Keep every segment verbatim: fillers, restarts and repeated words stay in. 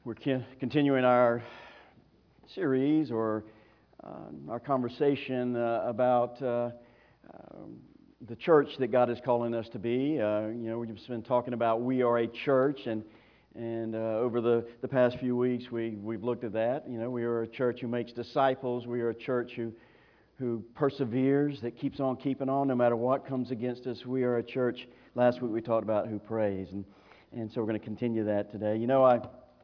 We're continuing our series or uh, our conversation uh, about uh, um, the church that God is calling us to be. Uh, you know, we've just been talking about we are a church, and and uh, over the, the past few weeks we, we've looked at that. You know, we are a church who makes disciples. We are a church who, who perseveres, that keeps on keeping on no matter what comes against us. We are a church, last week we talked about, who prays. And, and so we're going to continue that today. You know, I...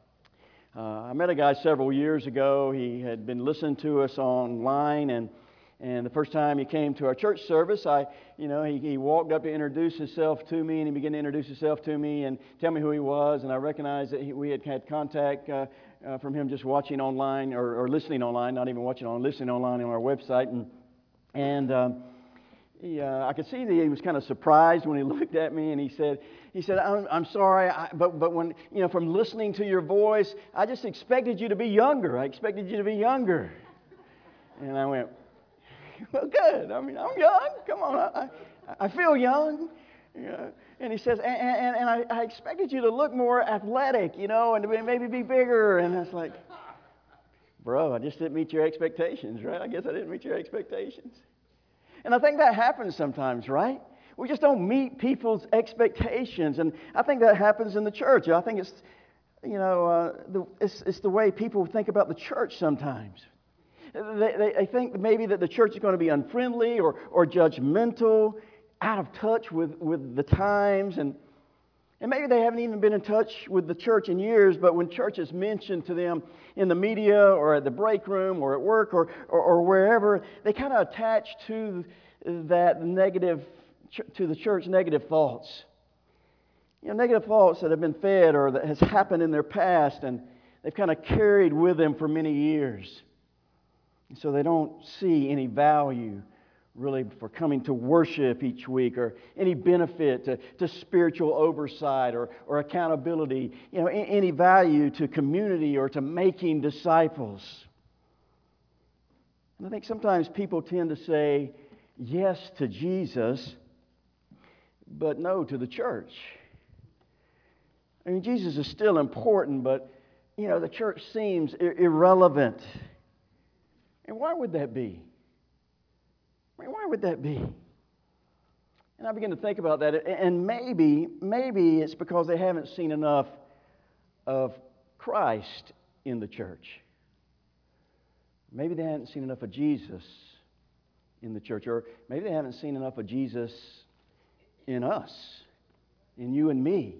Uh, I met a guy several years ago. He had been listening to us online, and and the first time he came to our church service, I, you know, he, he walked up to introduce himself to me, and he began to introduce himself to me and tell me who he was, and I recognized that he, we had had contact uh, uh, from him just watching online or, or listening online, not even watching on, listening online on our website, and and. Um, He, uh, I could see that he was kind of surprised when he looked at me, and he said, "He said, I'm, I'm sorry, I, but but when you know from listening to your voice, I just expected you to be younger. I expected you to be younger." And I went, "Well, good. I mean, I'm young. Come on, I I, I feel young." You know? And he says, "And and, and I, I expected you to look more athletic, you know, and to maybe be bigger." And I was like, "Bro, I just didn't meet your expectations, right? I guess I didn't meet your expectations." And I think that happens sometimes, right? We just don't meet people's expectations. And I think that happens in the church. I think it's, you know, uh, the, it's, it's the way people think about the church sometimes. They, they, they think maybe that the church is going to be unfriendly or, or judgmental, out of touch with, with the times. And, and maybe they haven't even been in touch with the church in years, but when church is mentioned to them in the media or at the break room or at work or, or, or wherever, they kind of attach to that negative, to the church, negative thoughts. You know, negative thoughts that have been fed or that has happened in their past, and they've kind of carried with them for many years. And so they don't see any value really for coming to worship each week, or any benefit to, to spiritual oversight or, or accountability, you know, any value to community or to making disciples. And I think sometimes people tend to say yes to Jesus, but no to the church. I mean, Jesus is still important, but, you know, the church seems ir- irrelevant. And why would that be? I mean, why would that be? And I begin to think about that, and maybe, maybe it's because they haven't seen enough of Christ in the church. Maybe they haven't seen enough of Jesus in the church, or maybe they haven't seen enough of Jesus in us, in you and me.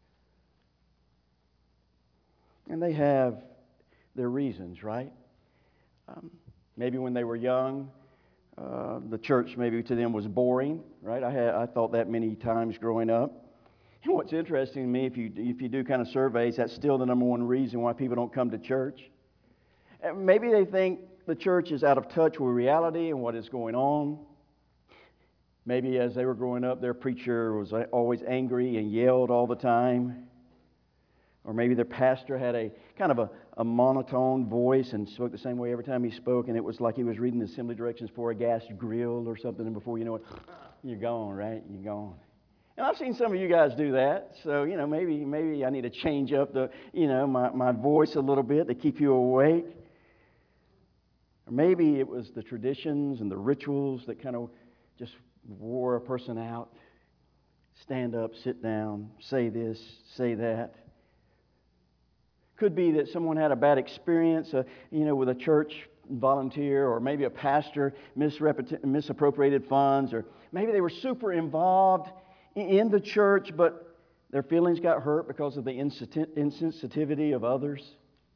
And they have their reasons, right? Um, maybe when they were young, Uh, the church maybe to them was boring, right? I had I thought that many times growing up. And what's interesting to me, if you if you do kind of surveys, that's still the number one reason why people don't come to church. And maybe they think the church is out of touch with reality and what is going on. Maybe as they were growing up, their preacher was always angry and yelled all the time. Or maybe their pastor had a kind of a, a monotone voice and spoke the same way every time he spoke, and it was like he was reading the assembly directions for a gas grill or something, and before you know it, you're gone, right? You're gone. And I've seen some of you guys do that, so, you know, maybe maybe I need to change up the, you know, my, my voice a little bit to keep you awake. Or maybe it was the traditions and the rituals that kind of just wore a person out. Stand up, sit down, say this, say that. Could be that someone had a bad experience, uh, you know, with a church volunteer, or maybe a pastor misrepet- misappropriated funds, or maybe they were super involved in the church, but their feelings got hurt because of the insensit- insensitivity of others.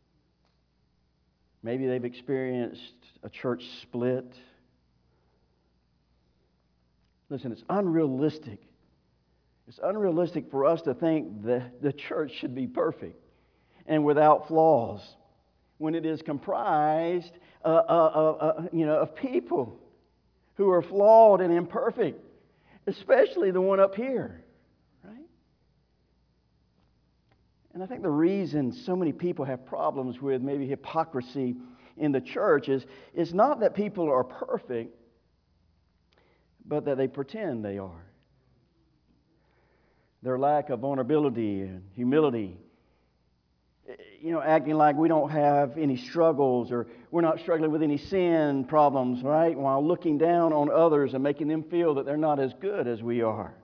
Maybe they've experienced a church split. Listen, it's unrealistic. It's unrealistic for us to think that the church should be perfect and without flaws, when it is comprised uh, uh, uh, you know, of people who are flawed and imperfect, especially the one up here, right? And I think the reason so many people have problems with maybe hypocrisy in the church is, is not that people are perfect, but that they pretend they are. Their lack of vulnerability and humility You know, acting like we don't have any struggles or we're not struggling with any sin problems, right? While looking down on others and making them feel that they're not as good as we are.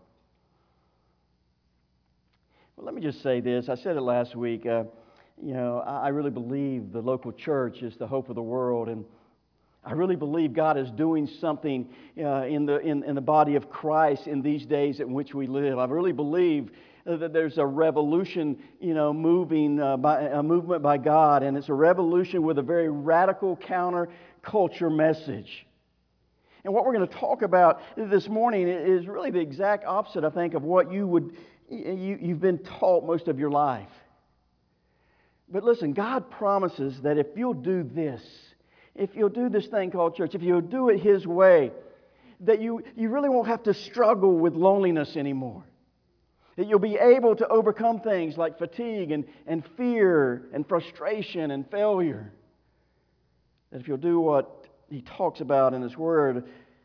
Well, let me just say this. I said it last week. Uh, you know, I, I really believe the local church is the hope of the world, and I really believe God is doing something uh, in the in, in the body of Christ in these days in which we live. I really believe that there's a revolution, you know, moving uh, by a movement by God, and it's a revolution with a very radical counterculture message. And what we're going to talk about this morning is really the exact opposite, I think, of what you would you, you've been taught most of your life. But listen, God promises that if you'll do this, if you'll do this thing called church, if you'll do it His way, that you, you really won't have to struggle with loneliness anymore. That you'll be able to overcome things like fatigue and, and fear and frustration and failure. That if you'll do what He talks about in His Word,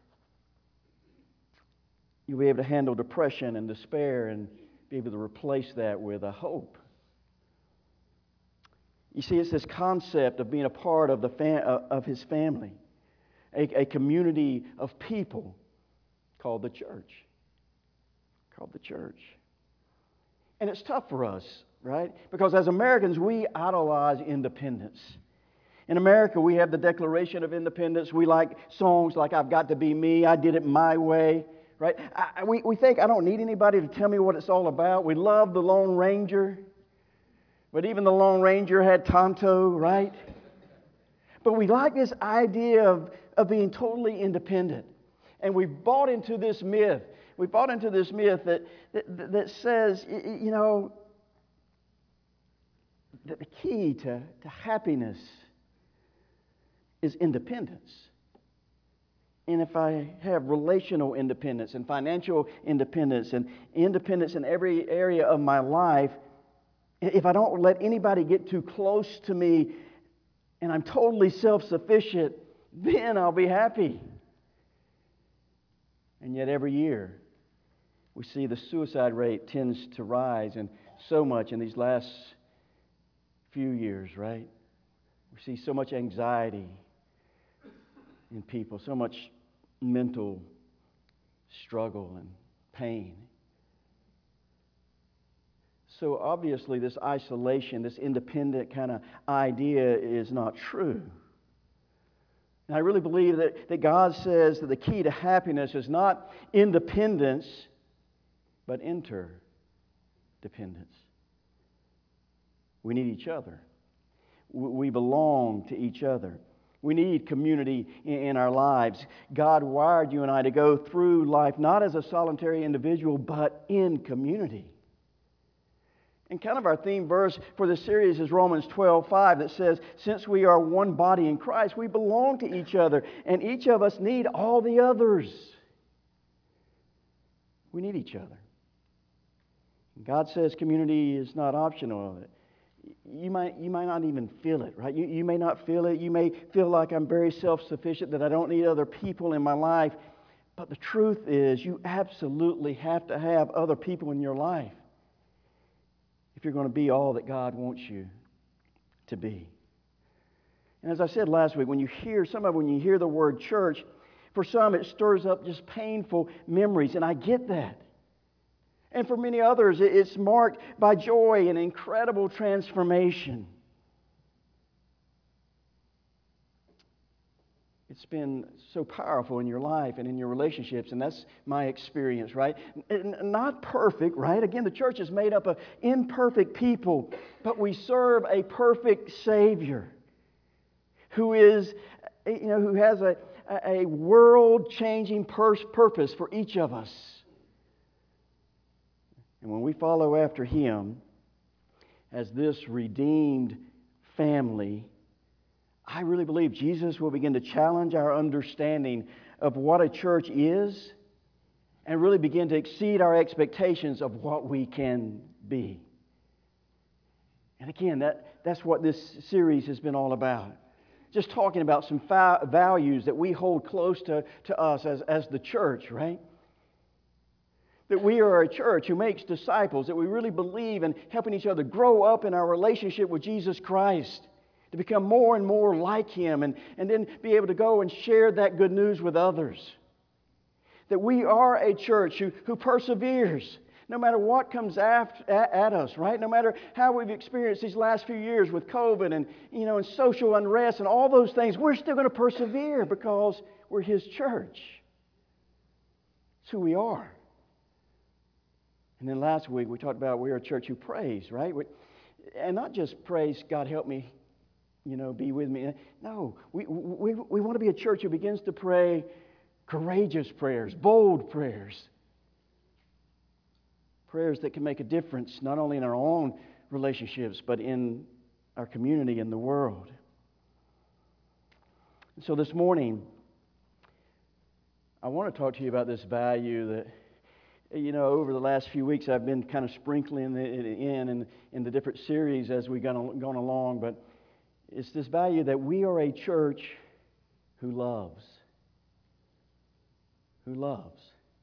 you'll be able to handle depression and despair and be able to replace that with a hope. You see, it's this concept of being a part of the fam- of His family, a, a community of people called the church. Called the church. And it's tough for us, right? Because as Americans, we idolize independence. In America, we have the Declaration of Independence. We like songs like I've Got to Be Me, I Did It My Way, right? I, we, we think I don't need anybody to tell me what it's all about. We love the Lone Ranger. But even the Lone Ranger had Tonto, right? But we like this idea of, of being totally independent. And we've bought into this myth. We bought into this myth that, that, that says, you know, that the key to, to happiness is independence. And if I have relational independence and financial independence and independence in every area of my life, if I don't let anybody get too close to me and I'm totally self-sufficient, then I'll be happy. And yet every year we see the suicide rate tends to rise, and so much in these last few years, right? We see so much anxiety in people, so much mental struggle and pain. So obviously this isolation, this independent kind of idea is not true. And I really believe that, that God says that the key to happiness is not independence, but interdependence. We need each other. We belong to each other. We need community in our lives. God wired you and I to go through life not as a solitary individual, but in community. And kind of our theme verse for this series is Romans twelve five that says, since we are one body in Christ, we belong to each other, and each of us need all the others. We need each other. God says community is not optional. You might, you might not even feel it, right? You, you may not feel it. You may feel like I'm very self-sufficient, that I don't need other people in my life. But the truth is, you absolutely have to have other people in your life if you're going to be all that God wants you to be. And as I said last week, when you hear, some of when you hear the word church, for some it stirs up just painful memories, and I get that. And for many others, it's marked by joy and incredible transformation. It's been so powerful in your life and in your relationships, and that's my experience, right? Not perfect, right? Again, the church is made up of imperfect people, but we serve a perfect Savior who is, you know, who has a, a world-changing purpose for each of us. And when we follow after Him as this redeemed family, I really believe Jesus will begin to challenge our understanding of what a church is and really begin to exceed our expectations of what we can be. And again, that, that's what this series has been all about. Just talking about some fa- values that we hold close to, to us as, as the church, right? That we are a church who makes disciples, that we really believe in helping each other grow up in our relationship with Jesus Christ, to become more and more like Him, and, and then be able to go and share that good news with others. That we are a church who, who perseveres, no matter what comes at, at, at us, right? No matter how we've experienced these last few years with COVID and, you know, and social unrest and all those things, we're still going to persevere because we're His church. It's who we are. And then last week we talked about we're a church who prays, right? We, and not just prays, God help me, you know, be with me. No, we, we, we want to be a church who begins to pray courageous prayers, bold prayers. Prayers that can make a difference not only in our own relationships, but in our community and the world. And so this morning, I want to talk to you about this value that, you know, over the last few weeks I've been kind of sprinkling it in in, in the different series as we've gone, gone along, but it's this value that we are a church who loves. Who loves.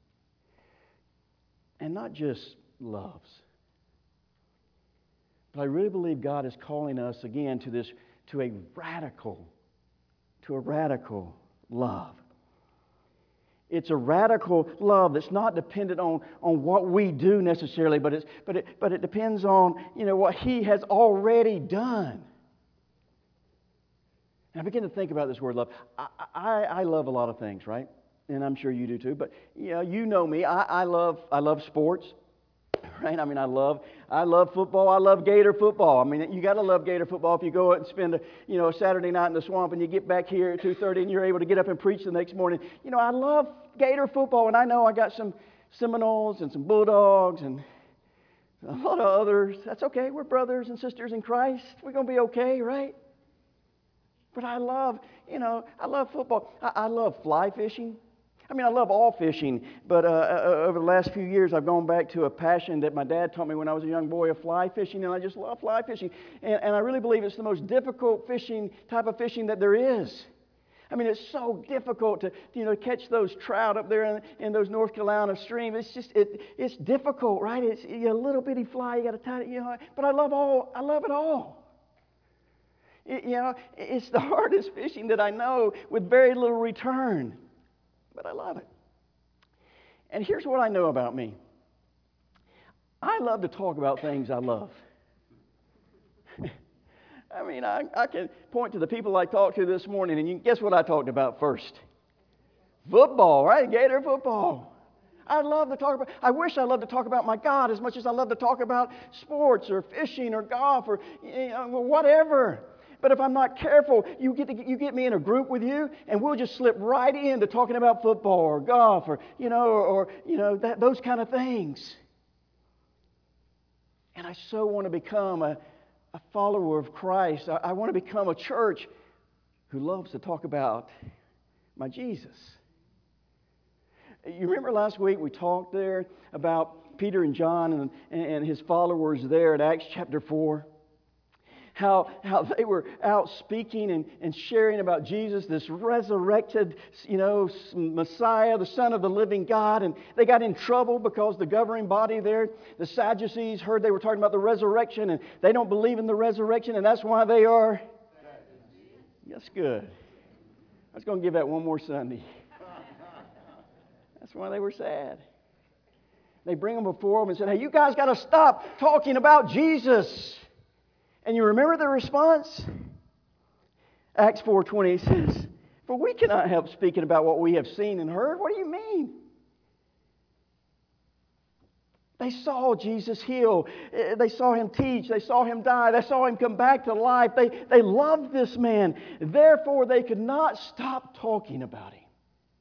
And not just loves. But I really believe God is calling us again to this, to a radical, to a radical love. It's a radical love that's not dependent on, on what we do necessarily, but it's but it but it depends on, you know, what He has already done. And I begin to think about this word love. I, I, I love a lot of things, right? And I'm sure you do too. But you know, you know me. I, I love I love sports, right? I mean, I love I love football. I love Gator football. I mean, you got to love Gator football if you go out and spend a you know a Saturday night in the swamp and you get back here at two thirty and you're able to get up and preach the next morning. You know, I love Gator football, and I know I got some Seminoles and some Bulldogs and a lot of others. That's okay. We're brothers and sisters in Christ. We're gonna be okay, right? But I love you know I love football. I, I love fly fishing. I mean, I love all fishing, but uh, uh, over the last few years, I've gone back to a passion that my dad taught me when I was a young boy of fly fishing, and I just love fly fishing. And, and I really believe it's the most difficult fishing, type of fishing that there is. I mean, it's so difficult to, you know, catch those trout up there in, in those North Carolina streams. It's just, it, it's difficult, right? It's you know, a little bitty fly, you got to tie it, you know, but I love all, I love it all. It, you know, it's the hardest fishing that I know with very little return. But I love it. And here's what I know about me. I love to talk about things I love. I mean, I, I can point to the people I talked to this morning, and you guess what I talked about first? Football, right? Gator football. I love to talk about, I wish I loved to talk about my God as much as I love to talk about sports or fishing or golf or you know, whatever. But if I'm not careful, you get to, you get me in a group with you, and we'll just slip right into talking about football or golf or you know or, or you know that, those kind of things. And I so want to become a, a follower of Christ. I, I want to become a church who loves to talk about my Jesus. You remember last week we talked there about Peter and John and, and his followers there at Acts chapter four. How, how they were out speaking and, and sharing about Jesus, this resurrected, you know, Messiah, the Son of the living God. And they got in trouble because the governing body there, the Sadducees, heard they were talking about the resurrection, and they don't believe in the resurrection, and that's why they are... That's good. I was going to give that one more Sunday. That's why they were sad. They bring them before them and said, hey, you guys got to stop talking about Jesus. And you remember the response? Acts four twenty says, for we cannot help speaking about what we have seen and heard. What do you mean? They saw Jesus heal. They saw Him teach. They saw Him die. They saw Him come back to life. They, they loved this man. Therefore, they could not stop talking about Him.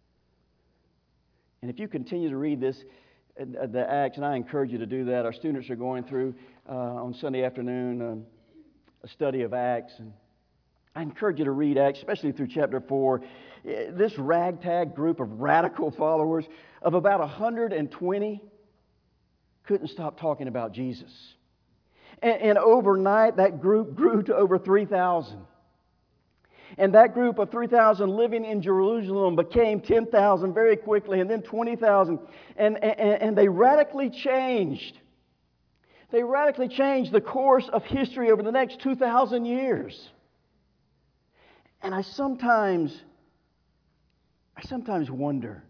And if you continue to read this, the Acts, and I encourage you to do that. Our students are going through uh, on Sunday afternoon um, a study of Acts, and I encourage you to read Acts, especially through chapter four. This ragtag group of radical followers of about one hundred twenty couldn't stop talking about Jesus. And, and overnight, that group grew to over three thousand. And that group of three thousand living in Jerusalem became ten thousand very quickly, and then twenty thousand. And, and, and they radically changed. They radically changed the course of history over the next two thousand years. And I sometimes, I sometimes wonder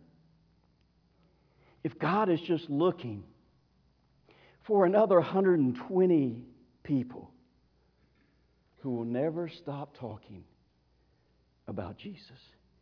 if God is just looking for another one hundred twenty people who will never stop talking about Jesus.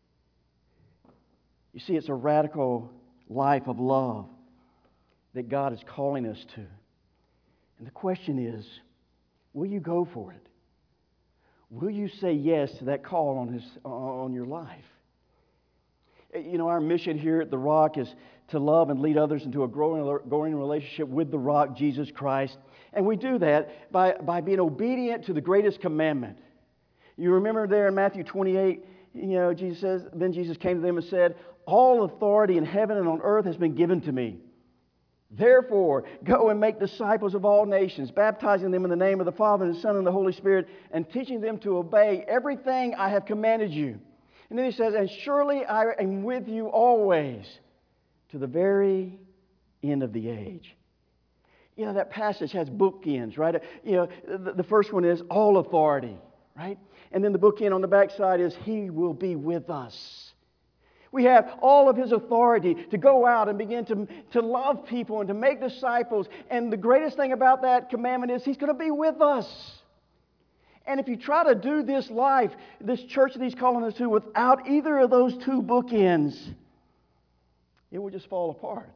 You see, it's a radical life of love that God is calling us to. And the question is, will you go for it? Will you say yes to that call on his on your life? You know, our mission here at The Rock is to love and lead others into a growing, growing relationship with the Rock, Jesus Christ. And we do that by, by being obedient to the greatest commandment. You remember there in Matthew twenty-eight, you know, Jesus says, then Jesus came to them and said, all authority in heaven and on earth has been given to me. Therefore, go and make disciples of all nations, baptizing them in the name of the Father, and the Son, and the Holy Spirit, and teaching them to obey everything I have commanded you. And then he says, and surely I am with you always to the very end of the age. You know, that passage has bookends, right? You know, the, the first one is all authority, right? And then the bookend on the backside is He will be with us. We have all of His authority to go out and begin to, to love people and to make disciples. And the greatest thing about that commandment is He's going to be with us. And if you try to do this life, this church that He's calling us to, without either of those two bookends, it will just fall apart.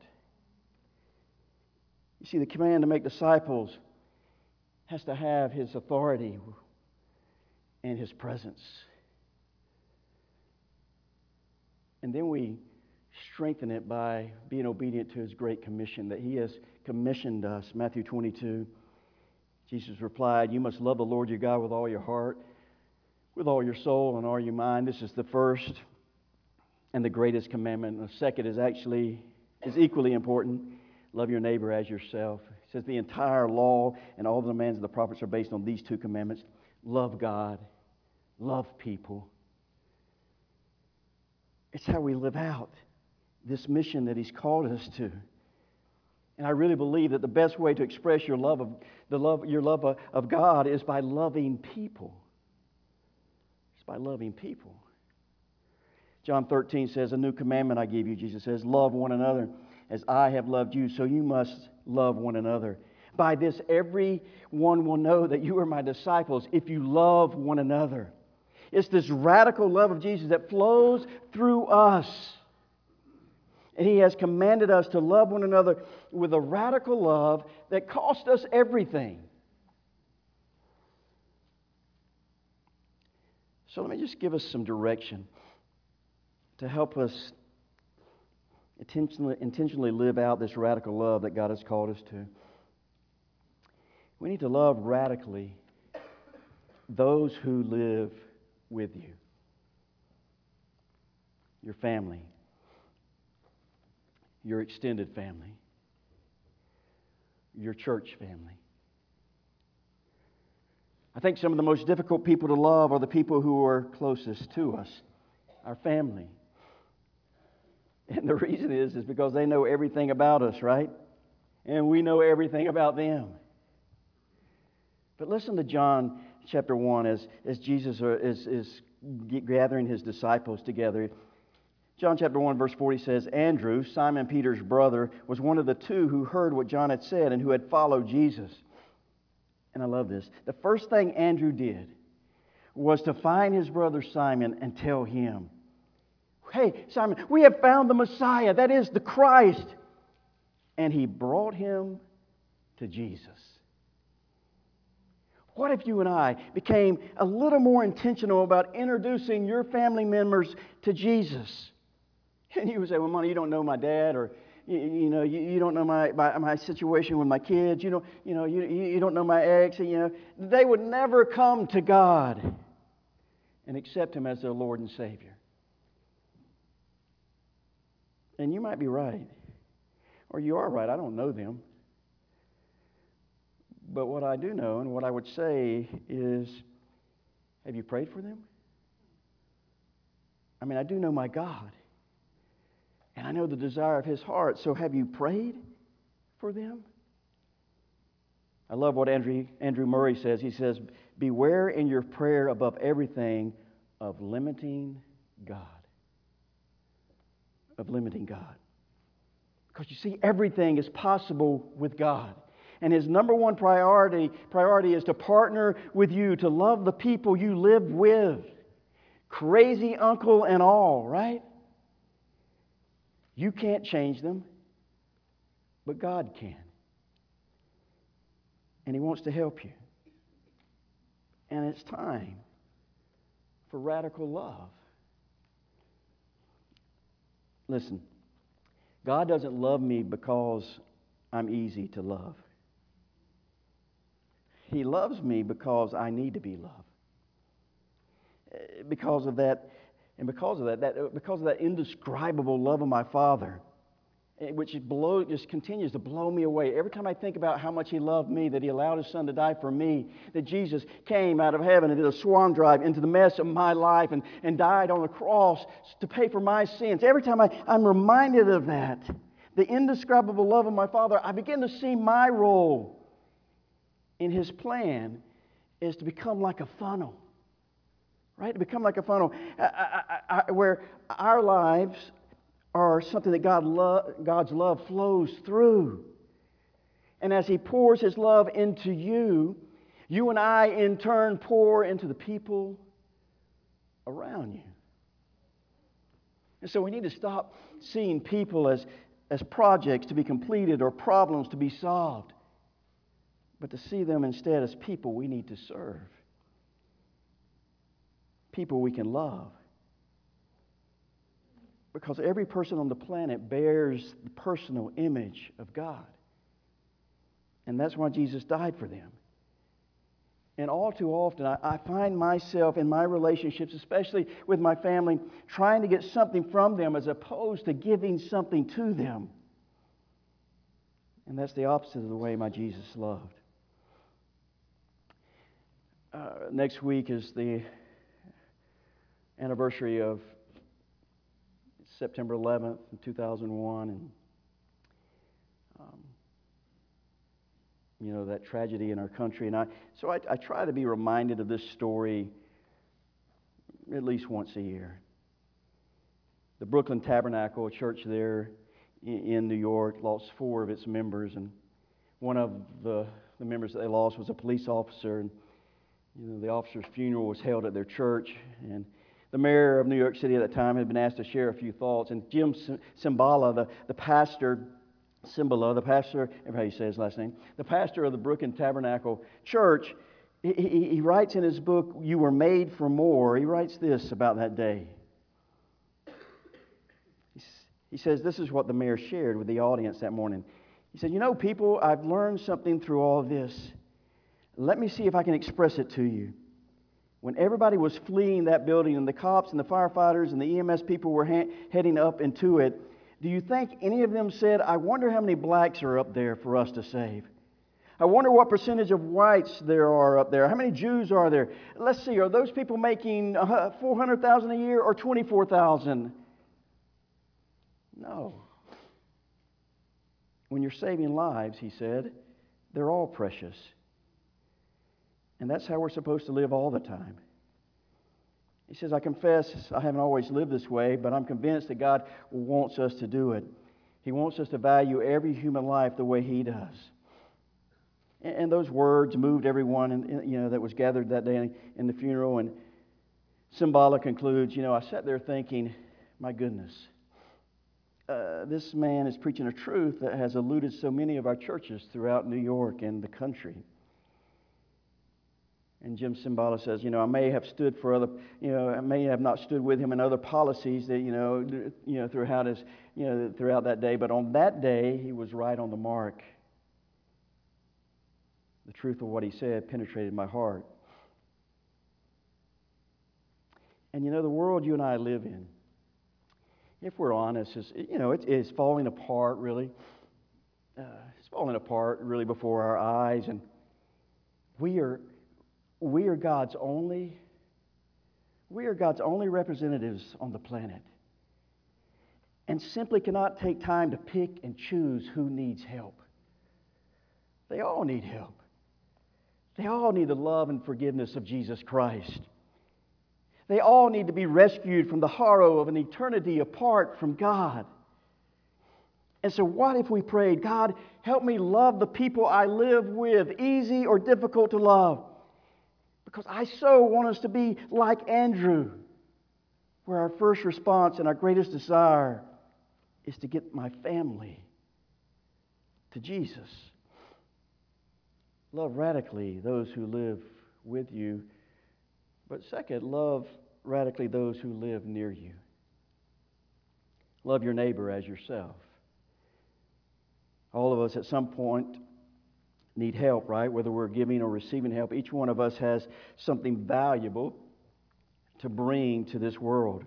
You see, the command to make disciples has to have His authority and His presence. And then we strengthen it by being obedient to His great commission that He has commissioned us. Matthew twenty-two, Jesus replied, you must love the Lord your God with all your heart, with all your soul, and all your mind. This is the first and the greatest commandment. And the second is actually is equally important. Love your neighbor as yourself. It says the entire law and all the demands of the prophets are based on these two commandments. Love God. Love people. It's how we live out this mission that He's called us to. And I really believe that the best way to express your love of the love your love of, of God is by loving people. It's by loving people. John thirteen says, a new commandment I give you, Jesus says, love one another as I have loved you, so you must love one another. By this everyone will know that you are my disciples if you love one another. It's this radical love of Jesus that flows through us. And He has commanded us to love one another with a radical love that cost us everything. So let me just give us some direction to help us intentionally, intentionally live out this radical love that God has called us to. We need to love radically those who live with you. Your family. Your extended family. Your church family. I think some of the most difficult people to love are the people who are closest to us. Our family. And the reason is, is because they know everything about us, right? And we know everything about them. But listen to John chapter one as, as Jesus is, is gathering His disciples together. John chapter one verse forty says, Andrew, Simon Peter's brother, was one of the two who heard what John had said and who had followed Jesus. And I love this. The first thing Andrew did was to find his brother Simon and tell him, hey, Simon, we have found the Messiah, that is the Christ. And he brought him to Jesus. What if you and I became a little more intentional about introducing your family members to Jesus? And you would say, well, Monty, you don't know my dad, or you, you know, you, you don't know my, my my situation with my kids. You don't, you know, you you don't know my ex. You know, they would never come to God and accept Him as their Lord and Savior. And you might be right, or you are right. I don't know them. But what I do know and what I would say is, have you prayed for them? I mean, I do know my God. And I know the desire of His heart. So have you prayed for them? I love what Andrew, Andrew Murray says. He says, beware in your prayer above everything of limiting God. Of limiting God. Because you see, everything is possible with God. And His number one priority, priority is to partner with you, to love the people you live with. Crazy uncle and all, right? You can't change them, but God can. And He wants to help you. And it's time for radical love. Listen, God doesn't love me because I'm easy to love. He loves me because I need to be loved. Because of that, and because of that, that because of that indescribable love of my Father, which blow, just continues to blow me away. Every time I think about how much He loved me, that He allowed His Son to die for me, that Jesus came out of heaven and did a swan dive into the mess of my life and, and died on the cross to pay for my sins. Every time I, I'm reminded of that, the indescribable love of my Father, I begin to see my role in His plan is to become like a funnel. Right? To become like a funnel I, I, I, where our lives are something that God lo- God's love flows through. And as He pours His love into you, you and I in turn pour into the people around you. And so we need to stop seeing people as, as projects to be completed or problems to be solved, but to see them instead as people we need to serve. People we can love. Because every person on the planet bears the personal image of God. And that's why Jesus died for them. And all too often, I, I find myself in my relationships, especially with my family, trying to get something from them as opposed to giving something to them. And that's the opposite of the way my Jesus loved. Uh, next week is the anniversary of September eleventh, two thousand one, and um, you know, that tragedy in our country. And I, so I, I try to be reminded of this story at least once a year. The Brooklyn Tabernacle, a church there in, in New York, lost four of its members, and one of the, the members that they lost was a police officer. And you know, the officer's funeral was held at their church, and the mayor of New York City at that time had been asked to share a few thoughts. And Jim Cymbala, the, the pastor, Cymbala, the pastor, everybody say his last name, the pastor of the Brooklyn Tabernacle Church, he, he, he writes in his book, You Were Made for More, he writes this about that day. He says, this is what the mayor shared with the audience that morning. He said, you know, people, I've learned something through all of this. Let me see if I can express it to you. When everybody was fleeing that building and the cops and the firefighters and the E M S people were ha- heading up into it, do you think any of them said, I wonder how many blacks are up there for us to save? I wonder what percentage of whites there are up there. How many Jews are there? Let's see, are those people making four hundred thousand dollars a year or twenty-four thousand dollars? No. When you're saving lives, he said, they're all precious. And that's how we're supposed to live all the time. He says, I confess I haven't always lived this way, but I'm convinced that God wants us to do it. He wants us to value every human life the way He does. And, and those words moved everyone in, in, you know, that was gathered that day in, in the funeral. And Cymbala concludes, you know, I sat there thinking, my goodness, uh, this man is preaching a truth that has eluded so many of our churches throughout New York and the country. And Jim Cymbala says, you know, I may have stood for other, you know, I may have not stood with him in other policies that, you know, you know, throughout his, you know, throughout that day, but on that day, he was right on the mark. The truth of what he said penetrated my heart. And you know, the world you and I live in, if we're honest, is, you know, it is falling apart, really. Uh, it's falling apart, really, before our eyes, and we are. We are God's only, We are God's only representatives on the planet and simply cannot take time to pick and choose who needs help. They all need help. They all need the love and forgiveness of Jesus Christ. They all need to be rescued from the horror of an eternity apart from God. And so what if we prayed, God, help me love the people I live with, easy or difficult to love? Because I so want us to be like Andrew, where our first response and our greatest desire is to get my family to Jesus. Love radically those who live with you. But second, love radically those who live near you. Love your neighbor as yourself. All of us at some point need help, right? Whether we're giving or receiving help, each one of us has something valuable to bring to this world.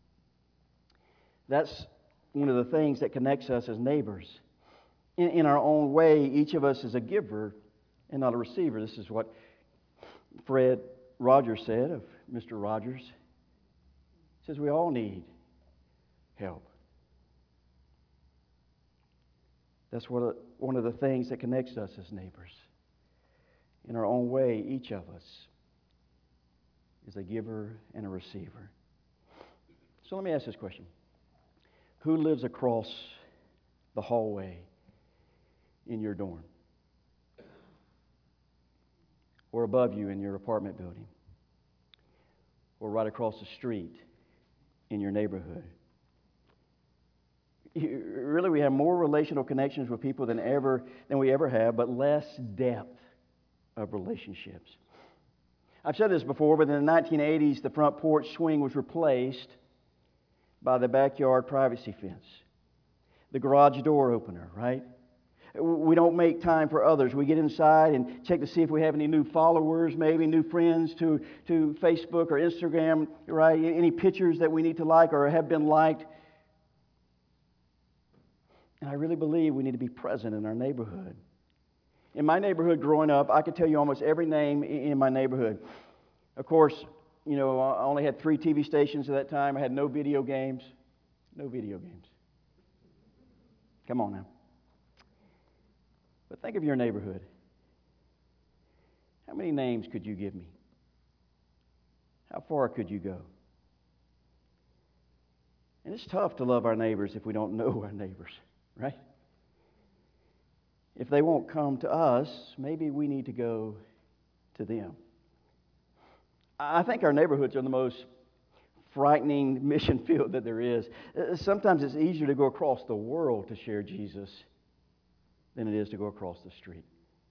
That's one of the things that connects us as neighbors. In, in our own way, each of us is a giver and not a receiver. This is what Fred Rogers said of Mister Rogers. He says we all need help. That's what, one of the things that connects us as neighbors. In our own way, each of us is a giver and a receiver. So let me ask this question. Who lives across the hallway in your dorm? Or above you in your apartment building? Or right across the street in your neighborhood? Really, we have more relational connections with people than ever than we ever have, but less depth of relationships. I've said this before, but in the nineteen eighties, the front porch swing was replaced by the backyard privacy fence, the garage door opener, right? We don't make time for others. We get inside and check to see if we have any new followers, maybe new friends to, to Facebook or Instagram, right? Any pictures that we need to like or have been liked. And I really believe we need to be present in our neighborhood. In my neighborhood growing up, I could tell you almost every name in my neighborhood. Of course, you know, I only had three T V stations at that time. I had no video games. No video games. Come on now. But think of your neighborhood. How many names could you give me? How far could you go? And it's tough to love our neighbors if we don't know our neighbors, right? If they won't come to us, maybe we need to go to them. I think our neighborhoods are the most frightening mission field that there is. Sometimes it's easier to go across the world to share Jesus than it is to go across the street.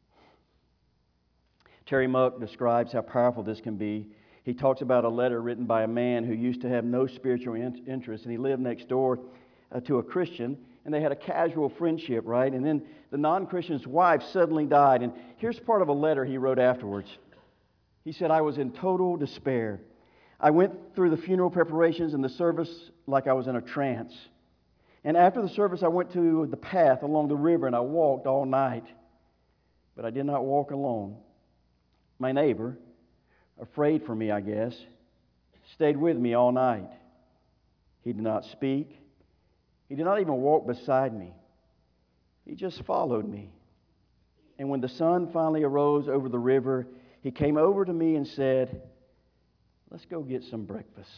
Terry Muck describes how powerful this can be. He talks about a letter written by a man who used to have no spiritual in- interest, and he lived next door uh, to a Christian, and they had a casual friendship, right? And then the non-Christian's wife suddenly died, and here's part of a letter he wrote afterwards. He said, "I was in total despair. I went through the funeral preparations and the service like I was in a trance. And after the service, I went to the path along the river and I walked all night. But I did not walk alone. My neighbor, afraid for me, I guess, stayed with me all night. He did not speak. He did not even walk beside me. He just followed me. And when the sun finally arose over the river, he came over to me and said, 'Let's go get some breakfast.'"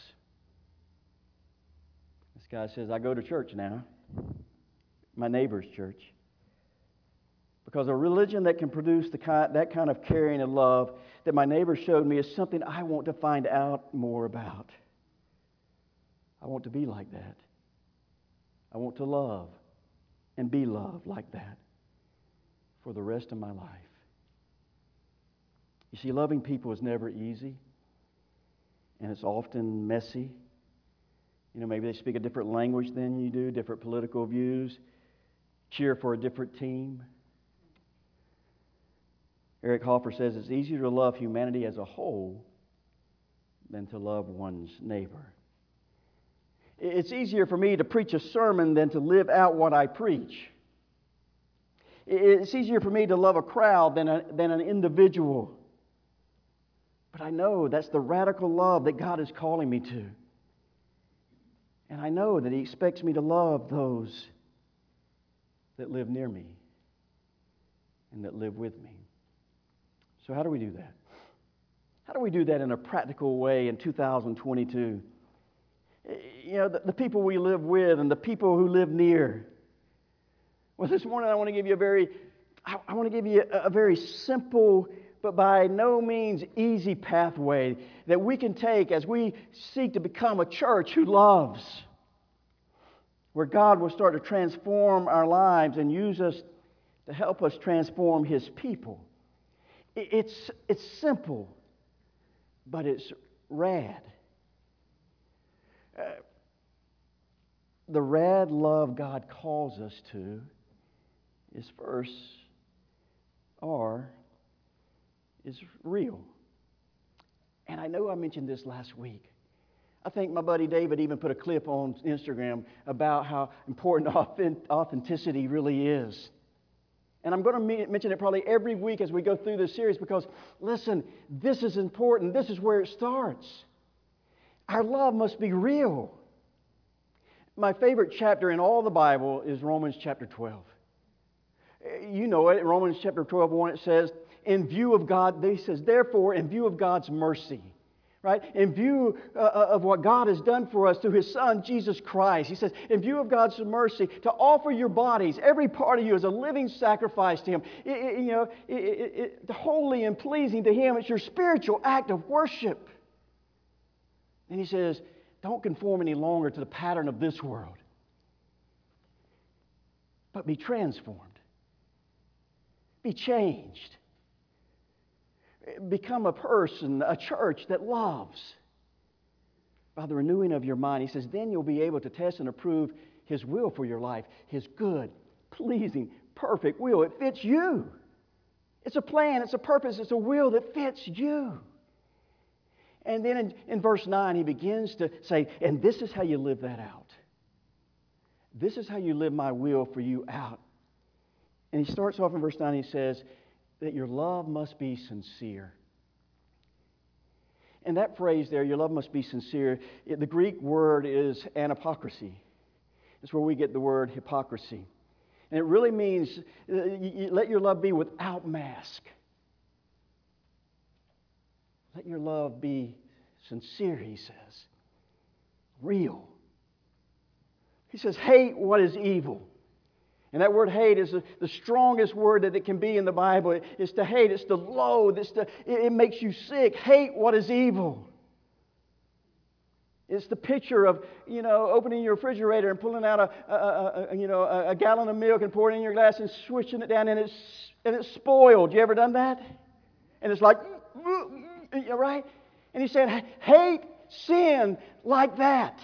This guy says, "I go to church now, my neighbor's church. Because a religion that can produce the kind, that kind of caring and love that my neighbor showed me is something I want to find out more about. I want to be like that. I want to love and be loved like that for the rest of my life." You see, loving people is never easy, and it's often messy. You know, maybe they speak a different language than you do, different political views, cheer for a different team. Eric Hoffer says it's easier to love humanity as a whole than to love one's neighbor. It's easier for me to preach a sermon than to live out what I preach. It's easier for me to love a crowd than, a, than an individual. But I know that's the radical love that God is calling me to. And I know that He expects me to love those that live near me and that live with me. So how do we do that? How do we do that in a practical way in two thousand twenty-two? You know, the, the people we live with and the people who live near. Well, this morning I want to give you a very, I, I want to give you a, a very simple, but by no means easy pathway that we can take as we seek to become a church who loves, where God will start to transform our lives and use us to help us transform His people. It's, it's simple, but it's rad. Uh, the rad love God calls us to is first, or is real. And I know I mentioned this last week. I think my buddy David even put a clip on Instagram about how important authenticity really is. And I'm going to mention it probably every week as we go through this series because, listen, this is important. This is where it starts. Our love must be real. My favorite chapter in all the Bible is Romans chapter twelve. You know it. In Romans chapter twelve, one, it says, in view of God, he says, therefore, in view of God's mercy, right? In view uh, of what God has done for us through His Son, Jesus Christ. He says, in view of God's mercy, to offer your bodies, every part of you, as a living sacrifice to Him. It, it, you know, it, it, it, holy and pleasing to Him. It's your spiritual act of worship. And He says, don't conform any longer to the pattern of this world, but be transformed. Be changed. Become a person, a church that loves by the renewing of your mind. He says, then you'll be able to test and approve His will for your life, His good, pleasing, perfect will. It fits you. It's a plan, it's a purpose, it's a will that fits you. And then in, in verse nine, he begins to say, and this is how you live that out. This is how you live my will for you out. And he starts off in verse nine, he says that your love must be sincere. And that phrase there, your love must be sincere, it, the Greek word is anapocrisy. It's where we get the word hypocrisy. And it really means, uh, you, you, let your love be without mask. Let your love be sincere, he says. Real. He says, hate what is evil. And that word hate is the, the strongest word that it can be in the Bible. It, it's to hate, it's to loathe, it's to, it, it makes you sick. Hate what is evil. It's the picture of, you know, opening your refrigerator and pulling out a, a, a, a you know, a, a gallon of milk and pouring it in your glass and swishing it down and it's, and it's spoiled. You ever done that? And it's like, right? And he said, hate sin like that.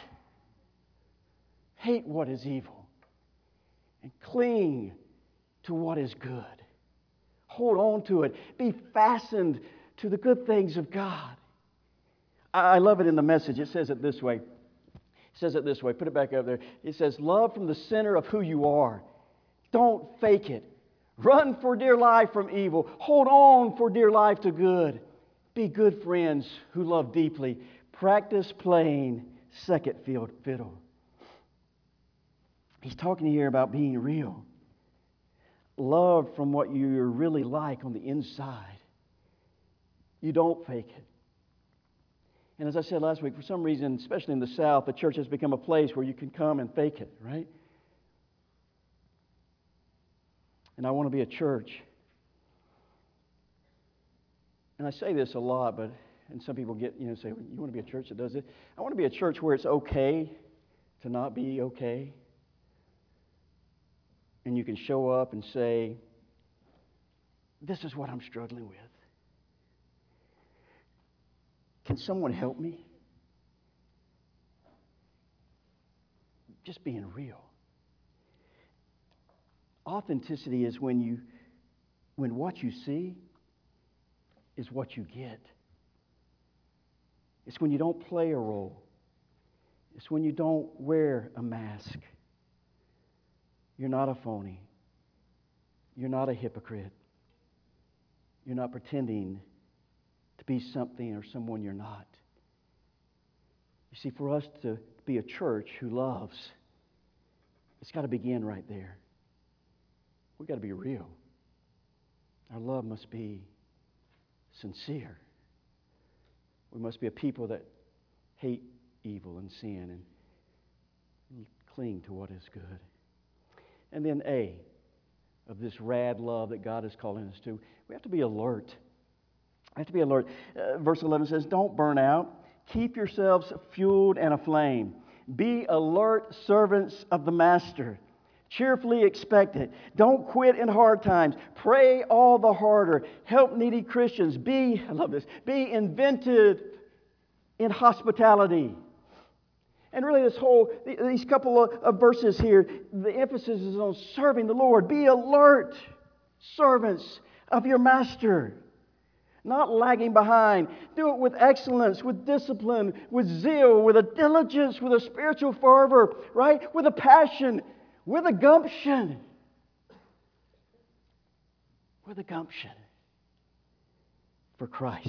Hate what is evil. And cling to what is good. Hold on to it. Be fastened to the good things of God. I love it in the Message. It says it this way. It says it this way. Put it back up there. It says, love from the center of who you are. Don't fake it. Run for dear life from evil. Hold on for dear life to good. Be good friends who love deeply. Practice playing second fiddle. He's talking here about being real. Love from what you're really like on the inside. You don't fake it. And as I said last week, for some reason, especially in the South, the church has become a place where you can come and fake it, right? And I want to be a church. And I say this a lot, but and some people get, you know, say, you want to be a church that does it? I want to be a church where it's okay to not be okay. And you can show up and say, this is what I'm struggling with. Can someone help me? Just being real. Authenticity is when you, when what you see is what you get. It's when you don't play a role. It's when you don't wear a mask. You're not a phony. You're not a hypocrite. You're not pretending to be something or someone you're not. You see, for us to be a church who loves, it's got to begin right there. We've got to be real. Our love must be sincere. We must be a people that hate evil and sin and cling to what is good. And then A, of this rad love that God is calling us to, we have to be alert. We have to be alert. Uh, verse eleven says, don't burn out. Keep yourselves fueled and aflame. Be alert servants of the Master. Cheerfully expectant. Don't quit in hard times. Pray all the harder. Help needy Christians. Be, I love this, be inventive in hospitality. And really this whole, these couple of, of verses here, the emphasis is on serving the Lord. Be alert servants of your Master. Not lagging behind. Do it with excellence, with discipline, with zeal, with a diligence, with a spiritual fervor, right? With a passion, with a gumption. With a gumption for Christ.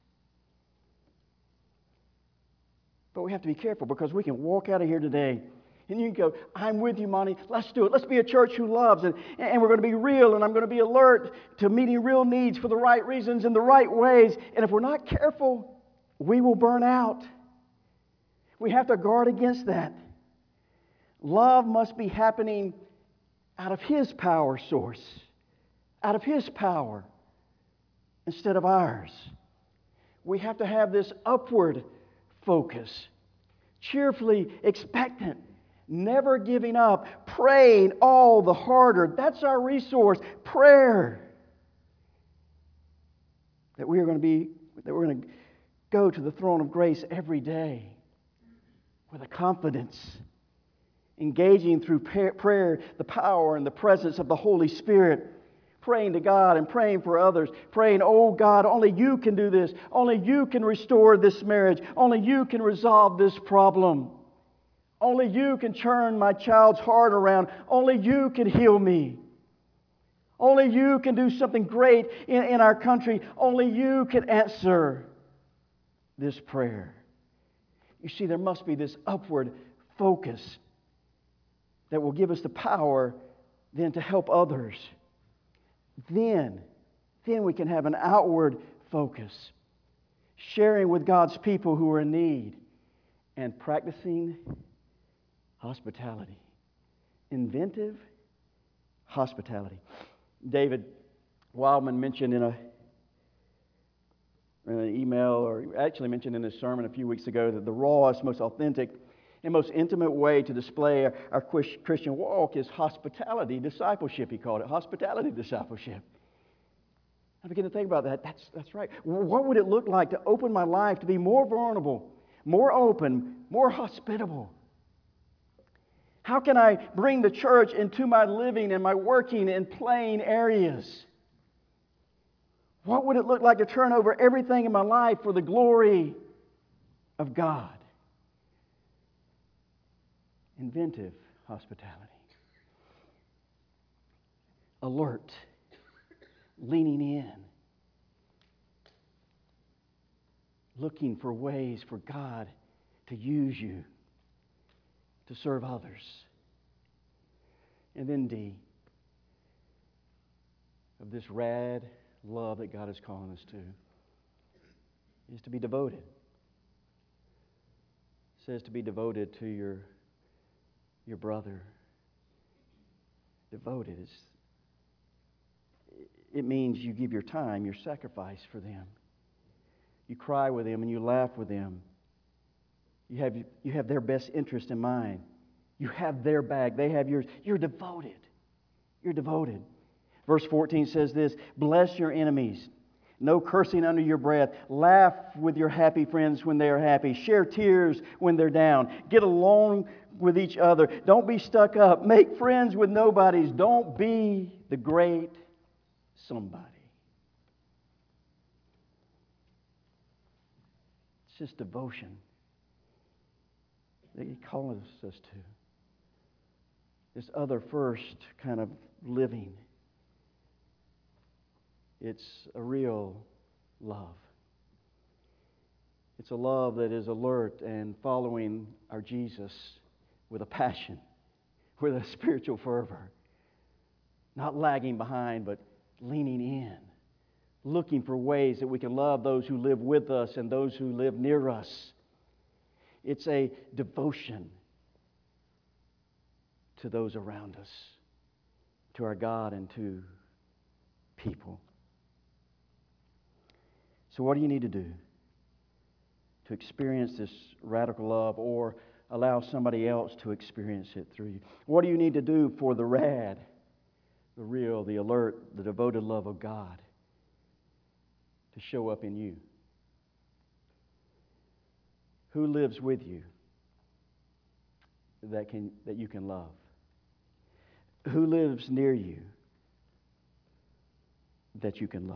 But we have to be careful because we can walk out of here today and you can go, I'm with you, Monty. Let's do it. Let's be a church who loves. And, and we're going to be real. And I'm going to be alert to meeting real needs for the right reasons in the right ways. And if we're not careful, we will burn out. We have to guard against that. Love must be happening out of His power source. Out of His power instead of ours. We have to have this upward focus. Cheerfully expectant. Never giving up, praying all the harder. That's our resource, prayer. That we are going to be, that we're going to go to the throne of grace every day with a confidence, engaging through prayer the power and the presence of the Holy Spirit, praying to God and praying for others, praying, oh God, only You can do this. Only You can restore this marriage. Only You can resolve this problem. Only You can turn my child's heart around. Only You can heal me. Only You can do something great in, in our country. Only You can answer this prayer. You see, there must be this upward focus that will give us the power then to help others. Then, then we can have an outward focus, sharing with God's people who are in need and practicing hospitality. Inventive hospitality. David Wildman mentioned in, a, in an email, or actually mentioned in his sermon a few weeks ago, that the rawest, most authentic, and most intimate way to display our, our Christian walk is hospitality discipleship, he called it. Hospitality discipleship. I began to think about that. That's, that's right. What would it look like to open my life to be more vulnerable, more open, more hospitable? How can I bring the church into my living and my working and playing areas? What would it look like to turn over everything in my life for the glory of God? Inventive hospitality. Alert. Leaning in. Looking for ways for God to use you to serve others. And then D, of this rad love that God is calling us to, is to be devoted. It says to be devoted to your, your brother. Devoted is, it means you give your time, your sacrifice for them. You cry with them and you laugh with them. You have, you have their best interest in mind. You have their back. They have yours. You're devoted. You're devoted. Verse fourteen says this, bless your enemies. No cursing under your breath. Laugh with your happy friends when they are happy. Share tears when they're down. Get along with each other. Don't be stuck up. Make friends with nobodies. Don't be the great somebody. It's just devotion that He calls us to. This other first kind of living. It's a real love. It's a love that is alert and following our Jesus with a passion, with a spiritual fervor. Not lagging behind, but leaning in. Looking for ways that we can love those who live with us and those who live near us. It's a devotion to those around us, to our God and to people. So what do you need to do to experience this radical love or allow somebody else to experience it through you? What do you need to do for the rad, the real, the alert, the devoted love of God to show up in you? Who lives with you that can that you can love? Who lives near you that you can love?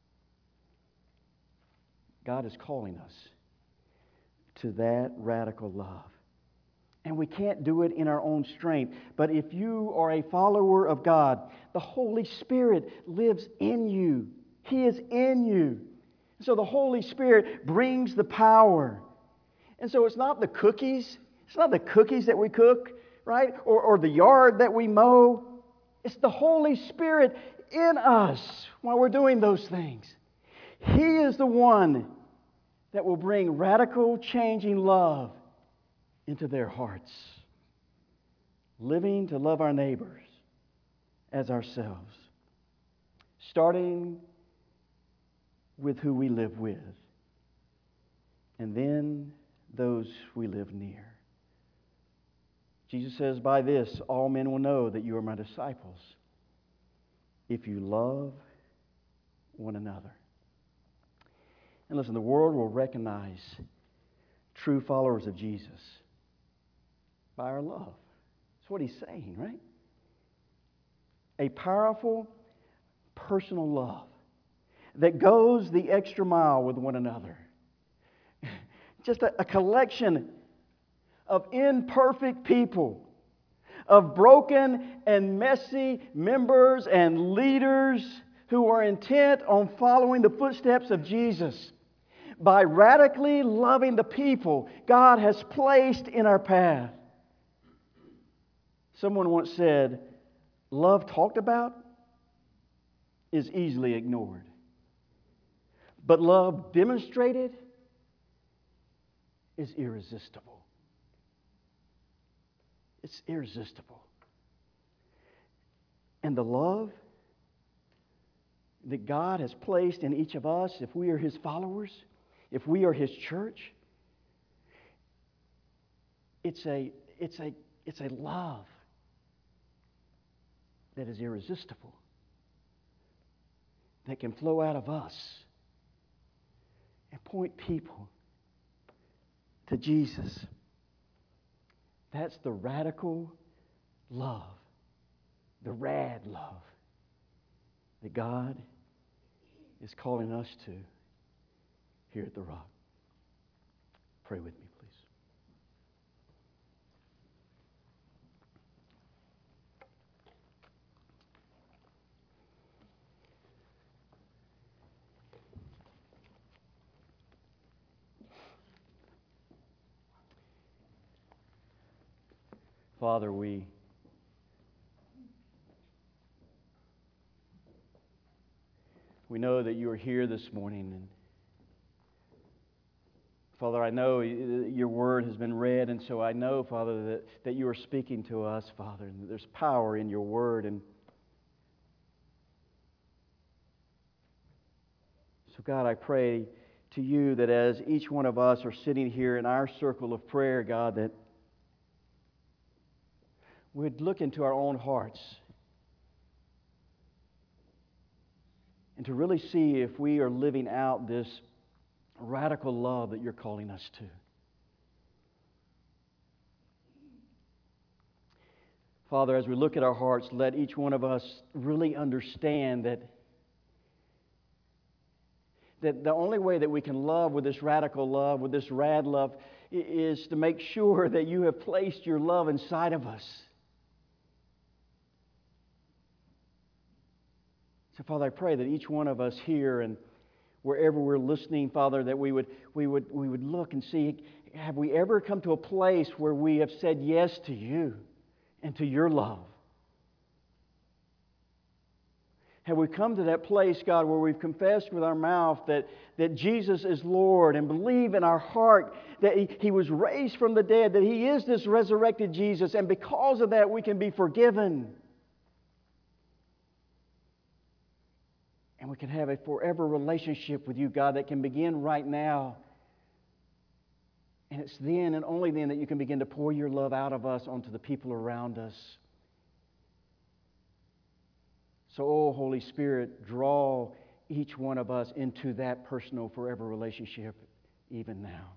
God is calling us to that radical love. And we can't do it in our own strength. But if you are a follower of God, the Holy Spirit lives in you. He is in you. So the Holy Spirit brings the power. And so it's not the cookies. It's not the cookies that we cook, right? Or, or the yard that we mow. It's the Holy Spirit in us while we're doing those things. He is the one that will bring radical, changing love into their hearts. Living to love our neighbors as ourselves. Starting with who we live with. And then those we live near. Jesus says, by this all men will know that you are my disciples, if you love one another. And listen, the world will recognize true followers of Jesus by our love. That's what he's saying, right? A powerful, personal love that goes the extra mile with one another. Just a, a collection of imperfect people, of broken and messy members and leaders who are intent on following the footsteps of Jesus by radically loving the people God has placed in our path. Someone once said, love talked about is easily ignored. But love demonstrated is irresistible. It's irresistible. And the love that God has placed in each of us, if we are His followers, if we are His church, it's a, it's a, it's a love that is irresistible, that can flow out of us and point people to Jesus. That's the radical love, the rad love that God is calling us to here at the Rock. Pray with me, please. Father, we we know that you are here this morning. And Father, I know your word has been read, and so I know, Father, that, that you are speaking to us, Father, and that there's power in your word. And so, God, I pray to you that as each one of us are sitting here in our circle of prayer, God, that we'd look into our own hearts and to really see if we are living out this radical love that you're calling us to. Father, as we look at our hearts, let each one of us really understand that, that the only way that we can love with this radical love, with this rad love, is to make sure that you have placed your love inside of us. So, Father, I pray that each one of us here and wherever we're listening, Father, that we would, we would, we would look and see, have we ever come to a place where we have said yes to You and to Your love? Have we come to that place, God, where we've confessed with our mouth that, that Jesus is Lord and believe in our heart that he, he was raised from the dead, that He is this resurrected Jesus, and because of that we can be forgiven. And we can have a forever relationship with You, God, that can begin right now. And it's then and only then that You can begin to pour Your love out of us onto the people around us. So, oh, Holy Spirit, draw each one of us into that personal forever relationship even now.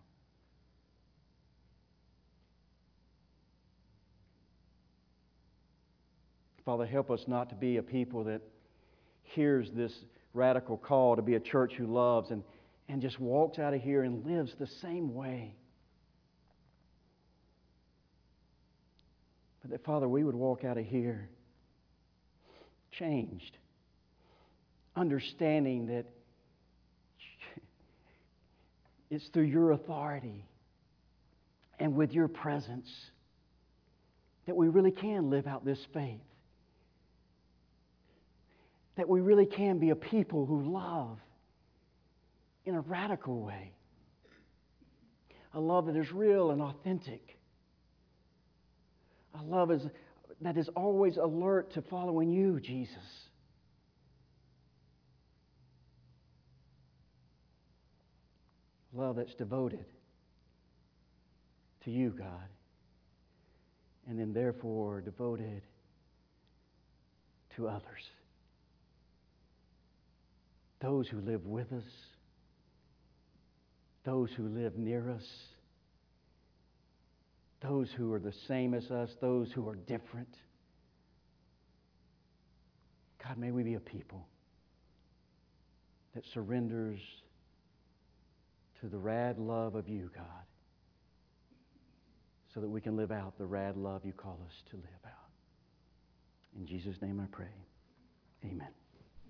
Father, help us not to be a people that hears this radical call to be a church who loves and, and just walks out of here and lives the same way. But that, Father, we would walk out of here changed, understanding that it's through Your authority and with Your presence that we really can live out this faith. That we really can be a people who love in a radical way. A love that is real and authentic. A love is, that is always alert to following You, Jesus. Love that's devoted to You, God. And then therefore devoted to others. Those who live with us. Those who live near us. Those who are the same as us. Those who are different. God, may we be a people that surrenders to the rad love of You, God, so that we can live out the rad love You call us to live out. In Jesus' name I pray. Amen.